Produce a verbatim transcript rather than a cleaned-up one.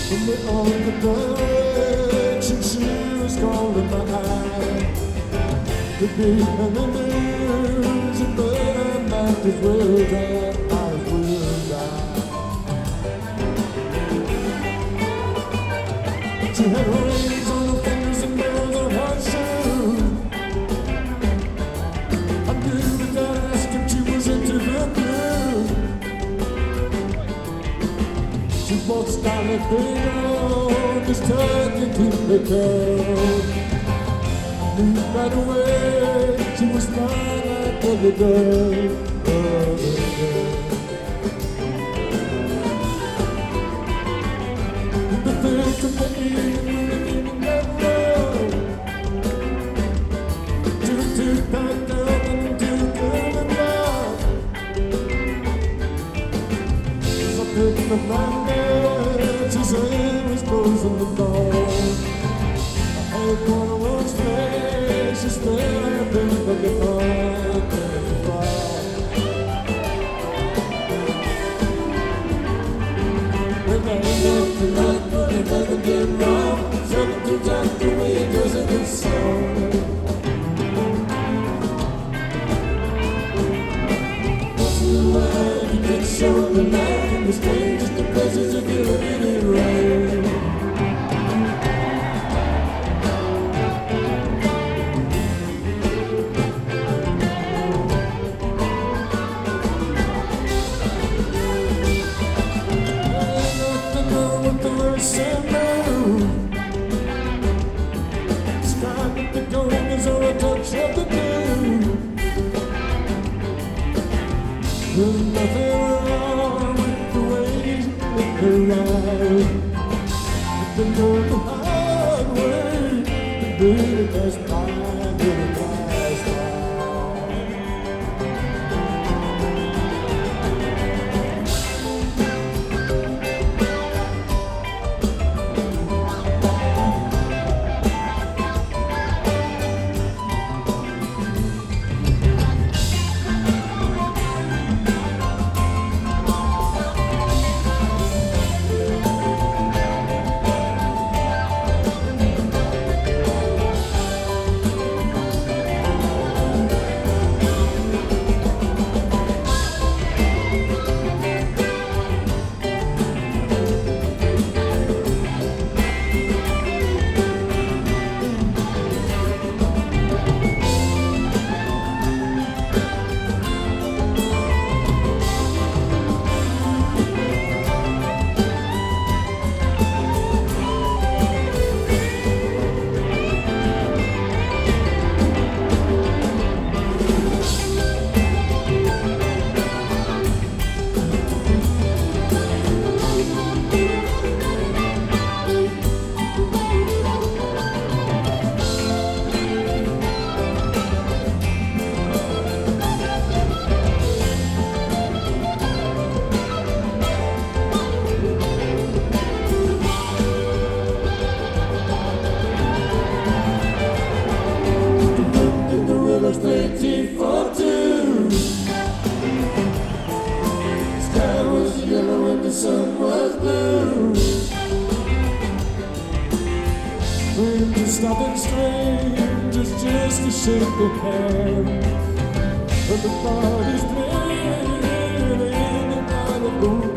In the only direction she was calling my eye. Could be an illusion, but I might as well die, might as well die. She had rings on her fingers and bells on her shoes. I knew without asking she was into the blue. She won't stop it, baby, just talking to the girl. Knew right away she was mine like other girl, other girl. The thick of the evening, the evening that road, too, too packed up and too good and loud. So I picked up my bed, she said it was closing the door. I had one of those flashes, she's staring like a heart and a fire. When I left tonight, nothing doesn't get wrong. Something's just the way it goes in this song. Once in a while, you get shown the night in the strangest of places if you look at it right. There's nothing wrong with the way you make her right. But the know the hard way, the baby that's mine, baby that's mine. eighteen forty-two. Sky was yellow and the sun was blue. Strangers stopping strangers just to shake their hand. But the party's playing in the night of blue.